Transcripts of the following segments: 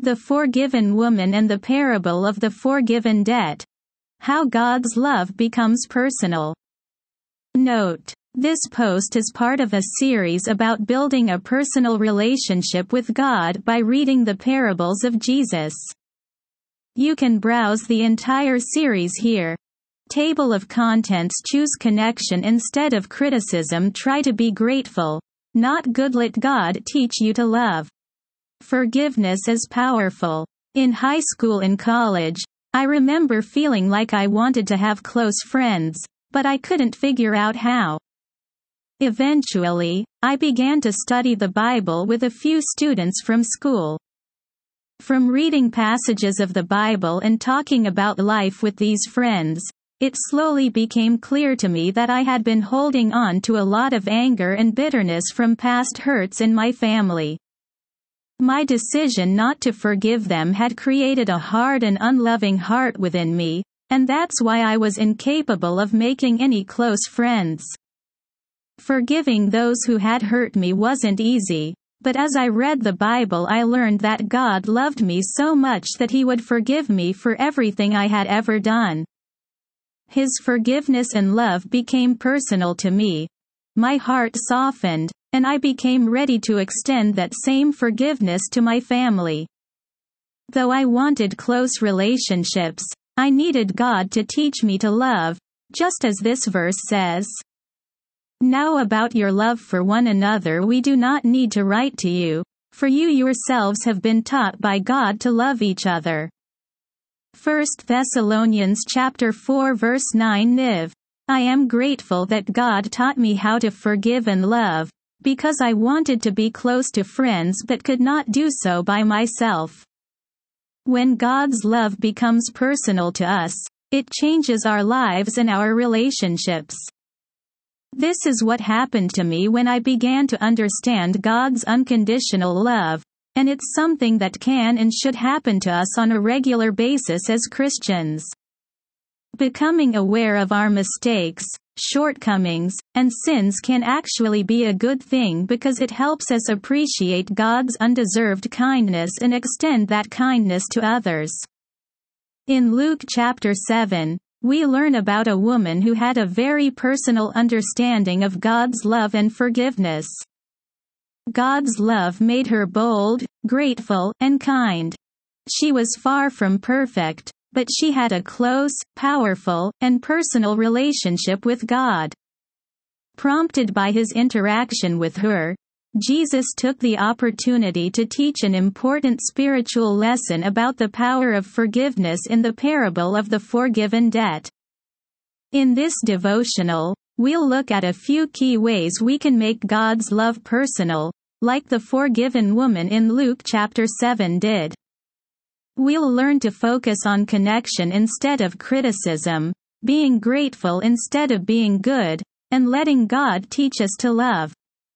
The Forgiven Woman and the Parable of the Forgiven Debt. How God's Love Becomes Personal. Note: this post is part of a series about building a personal relationship with God by reading the parables of Jesus. You can browse the entire series here. Table of contents: choose connection instead of criticism. Try to be grateful, not good. Let God teach you to love. Forgiveness is powerful. In high school and college, I remember feeling like I wanted to have close friends, but I couldn't figure out how. Eventually, I began to study the Bible with a few students from school. From reading passages of the Bible and talking about life with these friends, it slowly became clear to me that I had been holding on to a lot of anger and bitterness from past hurts in my family. My decision not to forgive them had created a hard and unloving heart within me, and that's why I was incapable of making any close friends. Forgiving those who had hurt me wasn't easy, but as I read the Bible I learned that God loved me so much that He would forgive me for everything I had ever done. His forgiveness and love became personal to me. My heart softened, and I became ready to extend that same forgiveness to my family. Though I wanted close relationships, I needed God to teach me to love, just as this verse says. Now about your love for one another we do not need to write to you, for you yourselves have been taught by God to love each other. 1 Thessalonians chapter 4 verse 9 NIV. I am grateful that God taught me how to forgive and love, because I wanted to be close to friends but could not do so by myself. When God's love becomes personal to us, it changes our lives and our relationships. This is what happened to me when I began to understand God's unconditional love, and it's something that can and should happen to us on a regular basis as Christians. Becoming aware of our mistakes, shortcomings, and sins can actually be a good thing because it helps us appreciate God's undeserved kindness and extend that kindness to others. In Luke chapter 7, we learn about a woman who had a very personal understanding of God's love and forgiveness. God's love made her bold, grateful, and kind. She was far from perfect, but she had a close, powerful, and personal relationship with God. Prompted by his interaction with her, Jesus took the opportunity to teach an important spiritual lesson about the power of forgiveness in the parable of the forgiven debt. In this devotional, we'll look at a few key ways we can make God's love personal, like the forgiven woman in Luke chapter 7 did. We'll learn to focus on connection instead of criticism, being grateful instead of being good, and letting God teach us to love.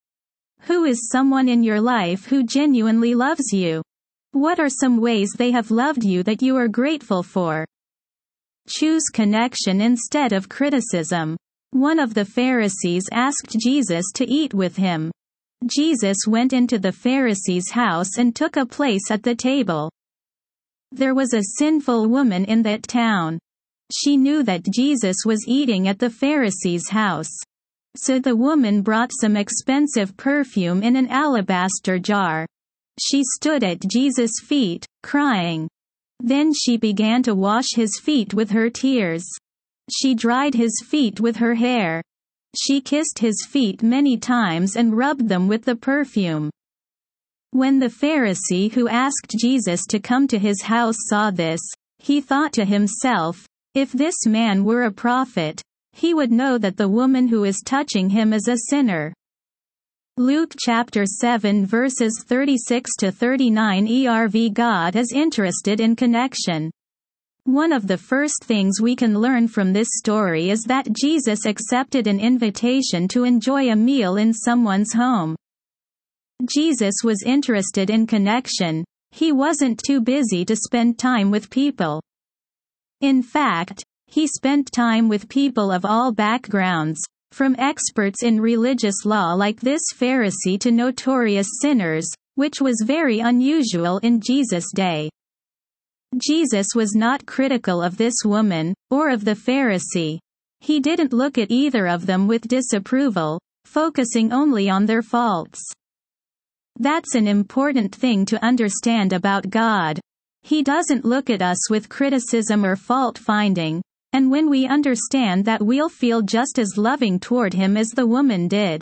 Who is someone in your life who genuinely loves you? What are some ways they have loved you that you are grateful for? Choose connection instead of criticism. One of the Pharisees asked Jesus to eat with him. Jesus went into the Pharisee's house and took a place at the table. There was a sinful woman in that town. She knew that Jesus was eating at the Pharisee's house. So the woman brought some expensive perfume in an alabaster jar. She stood at Jesus' feet, crying. Then she began to wash his feet with her tears. She dried his feet with her hair. She kissed his feet many times and rubbed them with the perfume. When the Pharisee who asked Jesus to come to his house saw this, he thought to himself, if this man were a prophet, he would know that the woman who is touching him is a sinner. Luke chapter 7 verses 36 to 39 ERV. God is interested in connection. One of the first things we can learn from this story is that Jesus accepted an invitation to enjoy a meal in someone's home. Jesus was interested in connection. He wasn't too busy to spend time with people. In fact, he spent time with people of all backgrounds, from experts in religious law like this Pharisee to notorious sinners, which was very unusual in Jesus' day. Jesus was not critical of this woman, or of the Pharisee. He didn't look at either of them with disapproval, focusing only on their faults. That's an important thing to understand about God. He doesn't look at us with criticism or fault-finding, and when we understand that, we'll feel just as loving toward him as the woman did.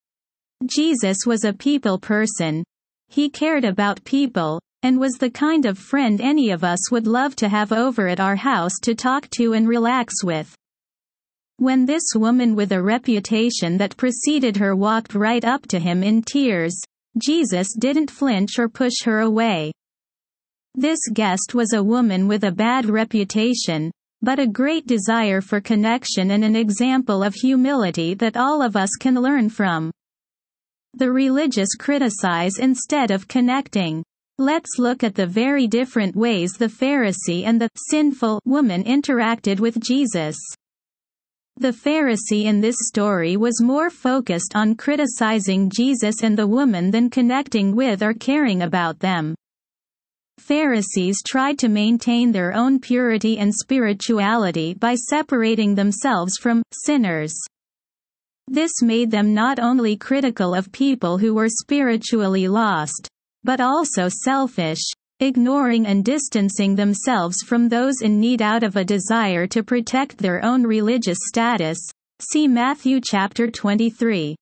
Jesus was a people person. He cared about people, and was the kind of friend any of us would love to have over at our house to talk to and relax with. When this woman with a reputation that preceded her walked right up to him in tears, Jesus didn't flinch or push her away. This guest was a woman with a bad reputation, but a great desire for connection and an example of humility that all of us can learn from. The religious criticize instead of connecting. Let's look at the very different ways the Pharisee and the sinful woman interacted with Jesus. The Pharisee in this story was more focused on criticizing Jesus and the woman than connecting with or caring about them. Pharisees tried to maintain their own purity and spirituality by separating themselves from sinners. This made them not only critical of people who were spiritually lost, but also selfish, ignoring and distancing themselves from those in need out of a desire to protect their own religious status. See Matthew chapter 23.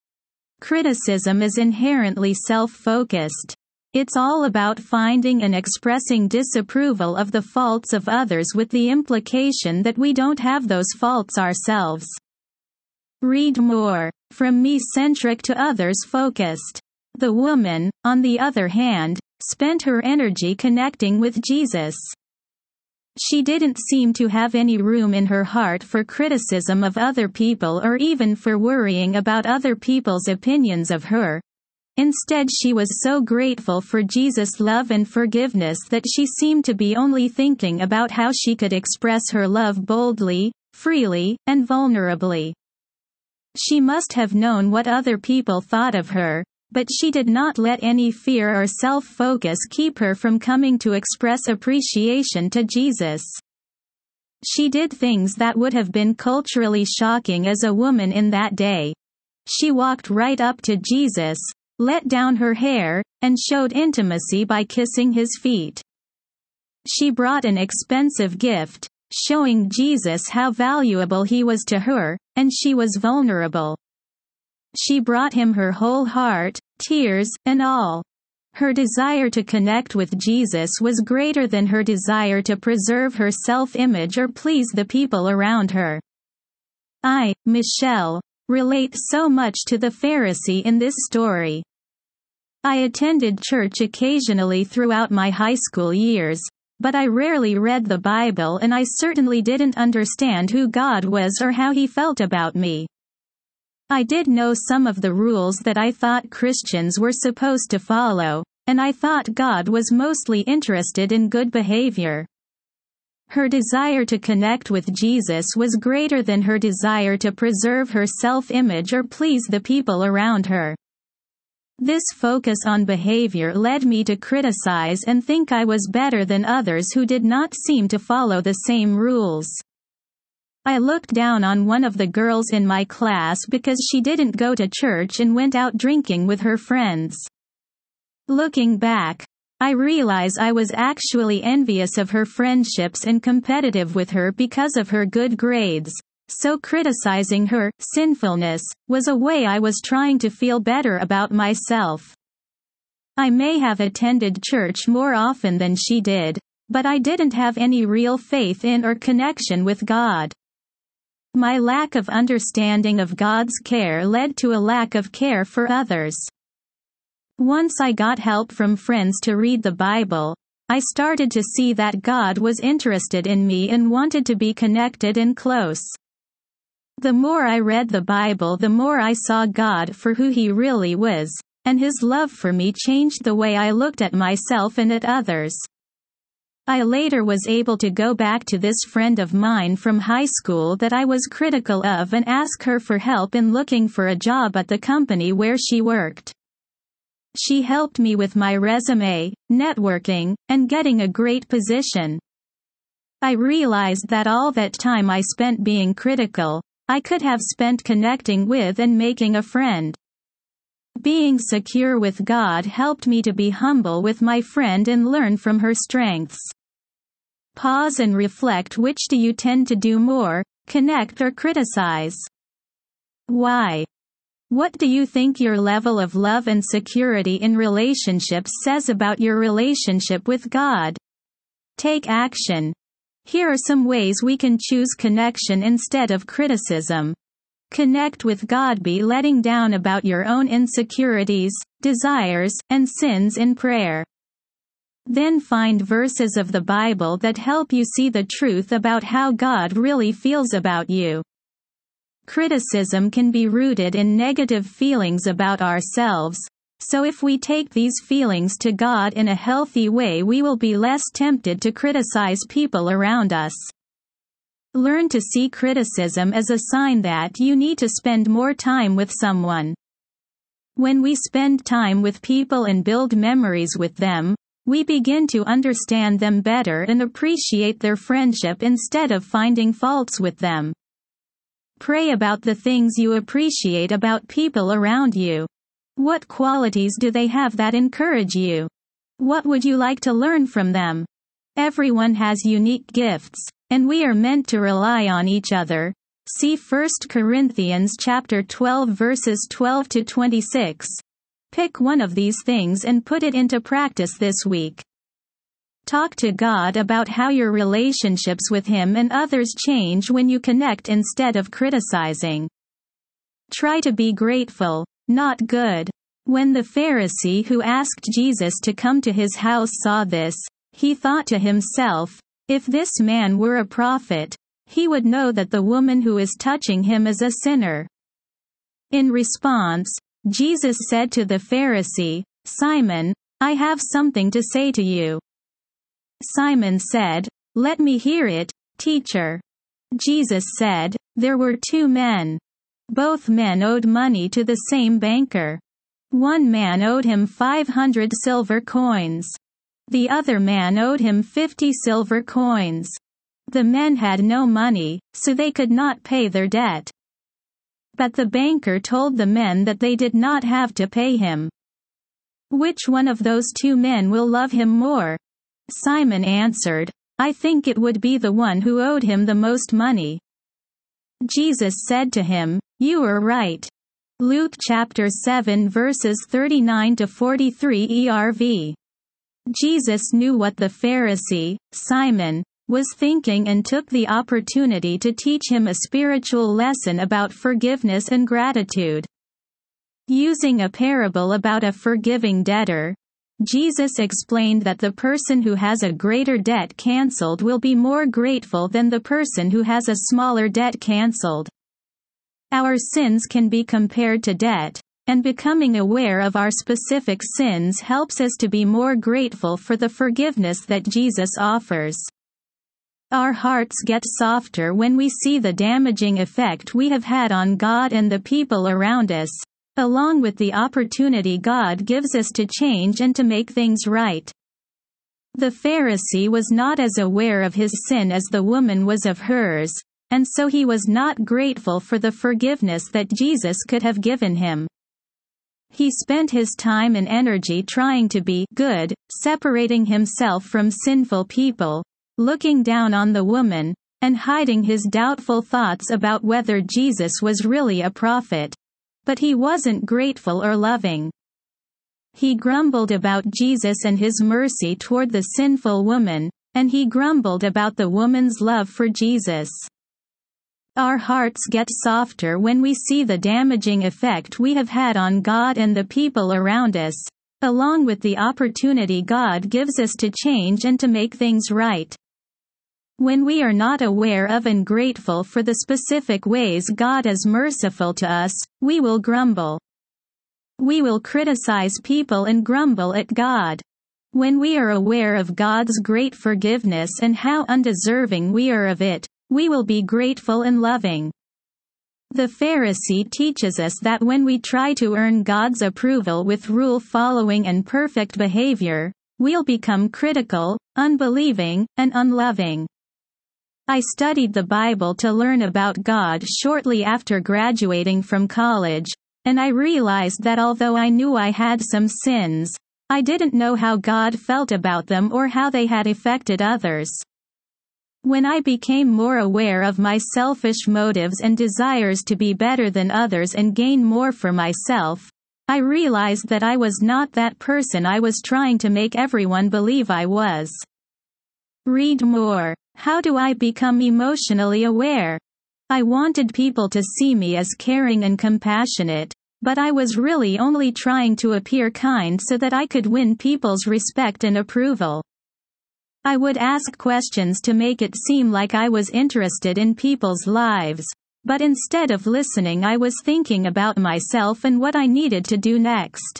Criticism is inherently self-focused. It's all about finding and expressing disapproval of the faults of others with the implication that we don't have those faults ourselves. Read more. From me-centric to others-focused. The woman, on the other hand, spent her energy connecting with Jesus. She didn't seem to have any room in her heart for criticism of other people or even for worrying about other people's opinions of her. Instead, she was so grateful for Jesus' love and forgiveness that she seemed to be only thinking about how she could express her love boldly, freely, and vulnerably. She must have known what other people thought of her, but she did not let any fear or self-focus keep her from coming to express appreciation to Jesus. She did things that would have been culturally shocking as a woman in that day. She walked right up to Jesus, let down her hair, and showed intimacy by kissing his feet. She brought an expensive gift, showing Jesus how valuable he was to her, and she was vulnerable. She brought him her whole heart, tears, and all. Her desire to connect with Jesus was greater than her desire to preserve her self-image or please the people around her. I, Michelle, relate so much to the Pharisee in this story. I attended church occasionally throughout my high school years, but I rarely read the Bible, and I certainly didn't understand who God was or how he felt about me. I did know some of the rules that I thought Christians were supposed to follow, and I thought God was mostly interested in good behavior. Her desire to connect with Jesus was greater than her desire to preserve her self-image or please the people around her. This focus on behavior led me to criticize and think I was better than others who did not seem to follow the same rules. I looked down on one of the girls in my class because she didn't go to church and went out drinking with her friends. Looking back, I realize I was actually envious of her friendships and competitive with her because of her good grades, so criticizing her sinfulness was a way I was trying to feel better about myself. I may have attended church more often than she did, but I didn't have any real faith in or connection with God. My lack of understanding of God's care led to a lack of care for others. Once I got help from friends to read the Bible, I started to see that God was interested in me and wanted to be connected and close. The more I read the Bible, the more I saw God for who he really was, and his love for me changed the way I looked at myself and at others. I later was able to go back to this friend of mine from high school that I was critical of and ask her for help in looking for a job at the company where she worked. She helped me with my resume, networking, and getting a great position. I realized that all that time I spent being critical, I could have spent connecting with and making a friend. Being secure with God helped me to be humble with my friend and learn from her strengths. Pause and reflect. Which do you tend to do more, connect or criticize? Why? What do you think your level of love and security in relationships says about your relationship with God? Take action. Here are some ways we can choose connection instead of criticism. Connect with God. Be letting down about your own insecurities, desires, and sins in prayer. Then find verses of the Bible that help you see the truth about how God really feels about you. Criticism can be rooted in negative feelings about ourselves, so if we take these feelings to God in a healthy way, we will be less tempted to criticize people around us. Learn to see criticism as a sign that you need to spend more time with someone. When we spend time with people and build memories with them, we begin to understand them better and appreciate their friendship instead of finding faults with them. Pray about the things you appreciate about people around you. What qualities do they have that encourage you? What would you like to learn from them? Everyone has unique gifts, and we are meant to rely on each other. See 1 Corinthians chapter 12 verses 12 to 26. Pick one of these things and put it into practice this week. Talk to God about how your relationships with Him and others change when you connect instead of criticizing. Try to be grateful, not good. When the Pharisee who asked Jesus to come to his house saw this, he thought to himself, "If this man were a prophet, he would know that the woman who is touching him is a sinner." In response, Jesus said to the Pharisee, "Simon, I have something to say to you." Simon said, "Let me hear it, teacher." Jesus said, "There were two men. Both men owed money to the same banker. One man owed him 500 silver coins. The other man owed him 50 silver coins. The men had no money, so they could not pay their debt. But the banker told the men that they did not have to pay him. Which one of those two men will love him more?" Simon answered, "I think it would be the one who owed him the most money." Jesus said to him, "You are right." Luke chapter 7 verses 39 to 43 ERV. Jesus knew what the Pharisee, Simon, was thinking and took the opportunity to teach him a spiritual lesson about forgiveness and gratitude. Using a parable about a forgiving debtor, Jesus explained that the person who has a greater debt cancelled will be more grateful than the person who has a smaller debt cancelled. Our sins can be compared to debt, and becoming aware of our specific sins helps us to be more grateful for the forgiveness that Jesus offers. Our hearts get softer when we see the damaging effect we have had on God and the people around us, along with the opportunity God gives us to change and to make things right. The Pharisee was not as aware of his sin as the woman was of hers, and so he was not grateful for the forgiveness that Jesus could have given him. He spent his time and energy trying to be good, separating himself from sinful people, looking down on the woman, and hiding his doubtful thoughts about whether Jesus was really a prophet. But he wasn't grateful or loving. He grumbled about Jesus and his mercy toward the sinful woman, and he grumbled about the woman's love for Jesus. Our hearts get softer when we see the damaging effect we have had on God and the people around us, along with the opportunity God gives us to change and to make things right. When we are not aware of and grateful for the specific ways God is merciful to us, we will grumble. We will criticize people and grumble at God. When we are aware of God's great forgiveness and how undeserving we are of it, we will be grateful and loving. The Pharisee teaches us that when we try to earn God's approval with rule-following and perfect behavior, we'll become critical, unbelieving, and unloving. I studied the Bible to learn about God shortly after graduating from college, and I realized that although I knew I had some sins, I didn't know how God felt about them or how they had affected others. When I became more aware of my selfish motives and desires to be better than others and gain more for myself, I realized that I was not that person I was trying to make everyone believe I was. Read more. How do I become emotionally aware? I wanted people to see me as caring and compassionate, but I was really only trying to appear kind so that I could win people's respect and approval. I would ask questions to make it seem like I was interested in people's lives, but instead of listening I was thinking about myself and what I needed to do next.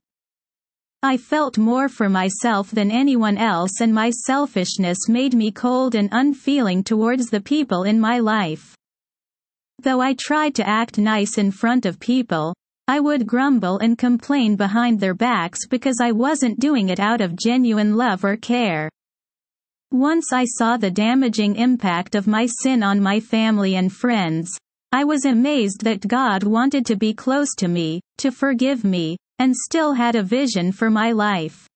I felt more for myself than anyone else, and my selfishness made me cold and unfeeling towards the people in my life. Though I tried to act nice in front of people, I would grumble and complain behind their backs because I wasn't doing it out of genuine love or care. Once I saw the damaging impact of my sin on my family and friends, I was amazed that God wanted to be close to me, to forgive me, and still had a vision for my life.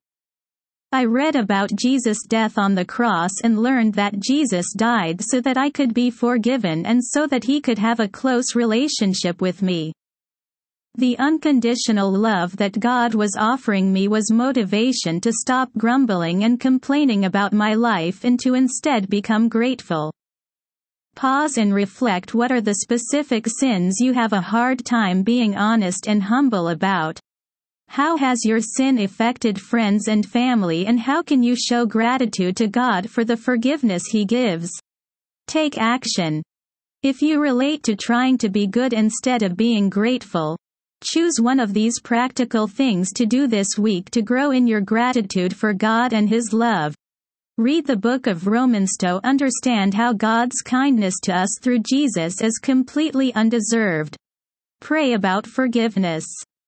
I read about Jesus' death on the cross and learned that Jesus died so that I could be forgiven and so that he could have a close relationship with me. The unconditional love that God was offering me was motivation to stop grumbling and complaining about my life and to instead become grateful. Pause and reflect. What are the specific sins you have a hard time being honest and humble about? How has your sin affected friends and family, and how can you show gratitude to God for the forgiveness He gives? Take action. If you relate to trying to be good instead of being grateful, choose one of these practical things to do this week to grow in your gratitude for God and His love. Read the book of Romans to understand how God's kindness to us through Jesus is completely undeserved. Pray about forgiveness.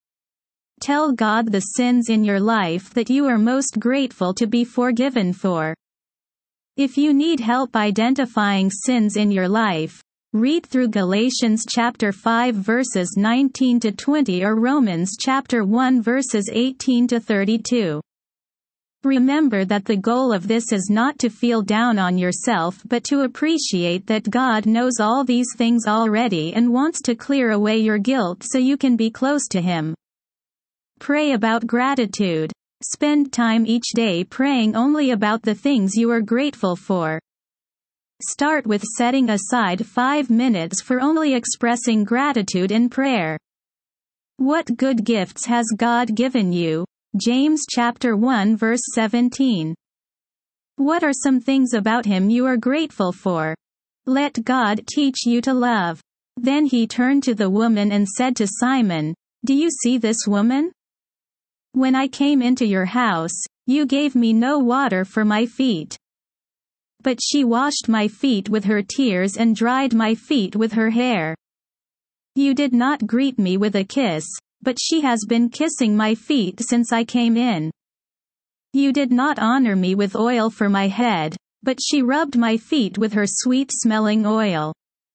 Tell God the sins in your life that you are most grateful to be forgiven for. If you need help identifying sins in your life, read through Galatians chapter 5 verses 19 to 20 or Romans chapter 1 verses 18 to 32. Remember that the goal of this is not to feel down on yourself but to appreciate that God knows all these things already and wants to clear away your guilt so you can be close to Him. Pray about gratitude. Spend time each day praying only about the things you are grateful for. Start with setting aside 5 minutes for only expressing gratitude in prayer. What good gifts has God given you? James chapter 1 verse 17. What are some things about Him you are grateful for? Let God teach you to love. Then He turned to the woman and said to Simon, "Do you see this woman? When I came into your house, you gave me no water for my feet. But she washed my feet with her tears and dried my feet with her hair. You did not greet me with a kiss, but she has been kissing my feet since I came in. You did not honor me with oil for my head, but she rubbed my feet with her sweet-smelling oil."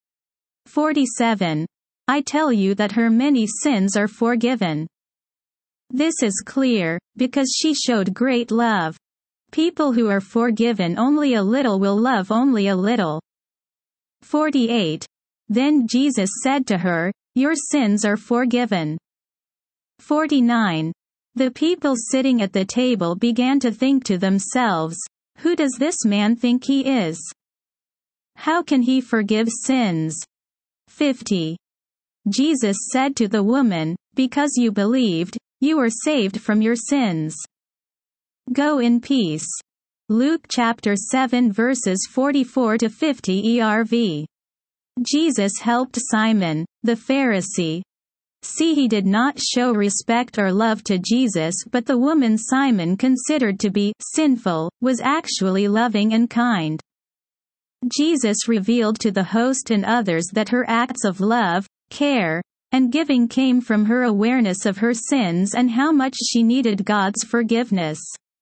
47. I tell you that her many sins are forgiven. This is clear, because she showed great love. People who are forgiven only a little will love only a little. 48. Then Jesus said to her, "Your sins are forgiven." 49. The people sitting at the table began to think to themselves, "Who does this man think he is? How can he forgive sins?" 50. Jesus said to the woman, "Because you believed, you are saved from your sins. Go in peace." Luke chapter 7 verses 44 to 50 ERV. Jesus helped Simon, the Pharisee. See, he did not show respect or love to Jesus, but the woman Simon considered to be sinful was actually loving and kind. Jesus revealed to the host and others that her acts of love, care, and giving came from her awareness of her sins and how much she needed God's forgiveness.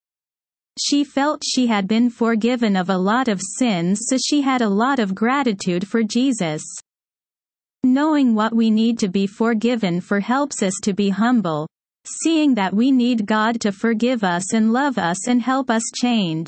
She felt she had been forgiven of a lot of sins, so she had a lot of gratitude for Jesus. Knowing what we need to be forgiven for helps us to be humble, seeing that we need God to forgive us and love us and help us change.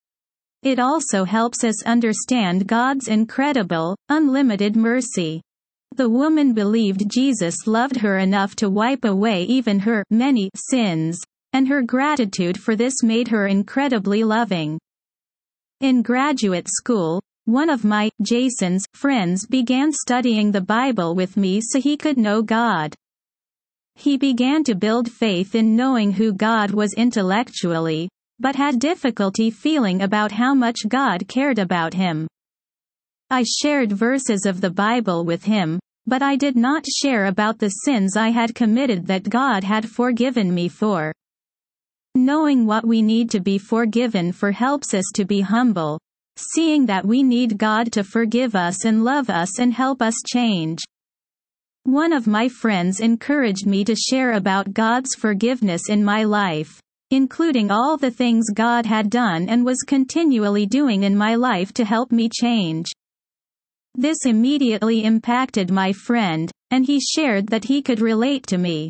It also helps us understand God's incredible, unlimited mercy. The woman believed Jesus loved her enough to wipe away even her many sins, and her gratitude for this made her incredibly loving. In graduate school, one of my, Jason's, friends began studying the Bible with me so he could know God. He began to build faith in knowing who God was intellectually, but had difficulty feeling about how much God cared about him. I shared verses of the Bible with him, but I did not share about the sins I had committed that God had forgiven me for. Knowing what we need to be forgiven for helps us to be humble, seeing that we need God to forgive us and love us and help us change. One of my friends encouraged me to share about God's forgiveness in my life, including all the things God had done and was continually doing in my life to help me change. This immediately impacted my friend, and he shared that he could relate to me.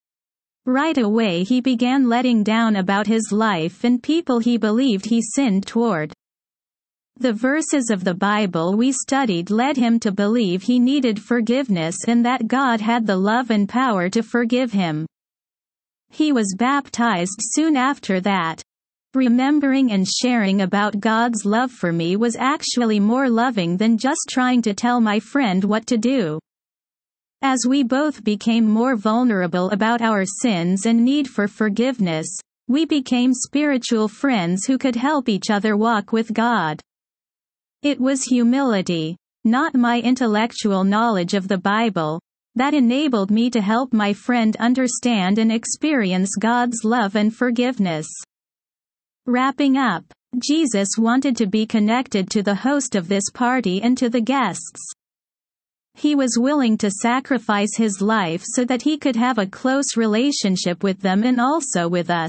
Right away he began letting down about his life and people he believed he sinned toward. The verses of the Bible we studied led him to believe he needed forgiveness and that God had the love and power to forgive him. He was baptized soon after that. Remembering and sharing about God's love for me was actually more loving than just trying to tell my friend what to do. As we both became more vulnerable about our sins and need for forgiveness, we became spiritual friends who could help each other walk with God. It was humility, not my intellectual knowledge of the Bible, that enabled me to help my friend understand and experience God's love and forgiveness. Wrapping up, Jesus wanted to be connected to the host of this party and to the guests. He was willing to sacrifice his life so that he could have a close relationship with them and also with us.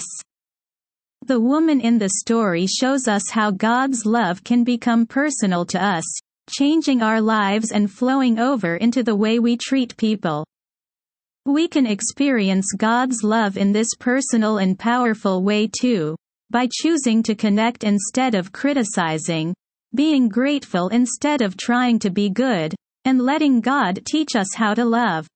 The woman in the story shows us how God's love can become personal to us, changing our lives and flowing over into the way we treat people. We can experience God's love in this personal and powerful way too, by choosing to connect instead of criticizing, being grateful instead of trying to be good, and letting God teach us how to love.